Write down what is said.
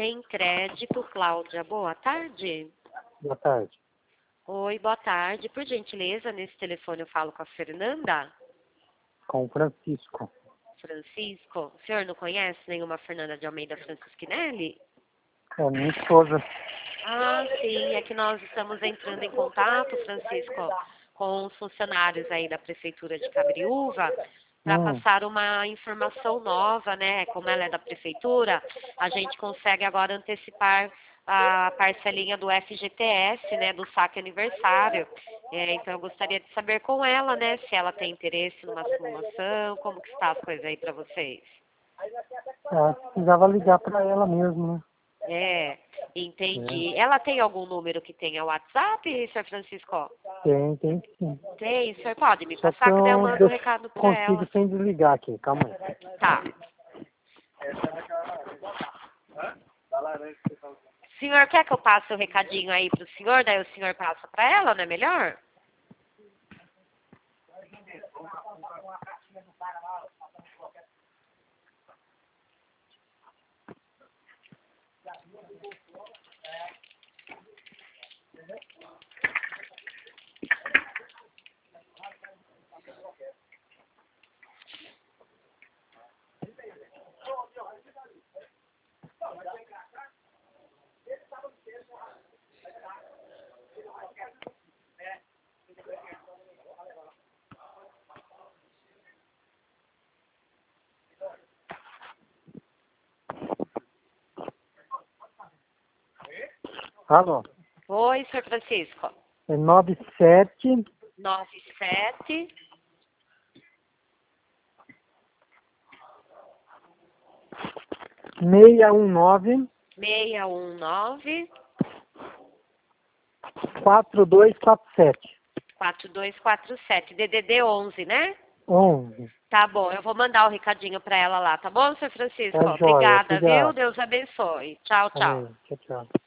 Tem Crédito, Cláudia. Boa tarde. Boa tarde. Oi, boa tarde. Por gentileza, nesse telefone eu falo com a Fernanda. Com o Francisco. Francisco. O senhor não conhece nenhuma Fernanda de Almeida Francisquinelli? É minha esposa. Ah, sim. É que nós estamos entrando em contato, Francisco, com os funcionários aí da Prefeitura de Cabriúva para passar uma informação nova, né? Como ela é da Prefeitura, a gente consegue agora antecipar a parcelinha do FGTS, né? Do saque aniversário. Então, eu gostaria de saber com ela, né? Se ela tem interesse numa simulação, como que está as coisas aí para vocês. Precisava ligar para ela mesmo, né? Entendi. Ela tem algum número que tenha WhatsApp, Sr. Francisco? Tem sim. Tem, o senhor pode me Só que passar que daí eu eu mando o recado para ela. consigo sem desligar aqui, calma aí. Tá. O senhor quer que eu passe o recadinho aí pro senhor, daí o senhor passa para ela, não é melhor? Alô? Oi, Sr. Francisco. É 97 97 619 619 4247. 4247. DDD 11, né? 11. Tá bom, eu vou mandar o recadinho para ela lá, tá bom, Sr. Francisco? Tá joia, Obrigada, viu? obrigado. Deus abençoe. Tchau, tchau. Amém. Tchau, tchau.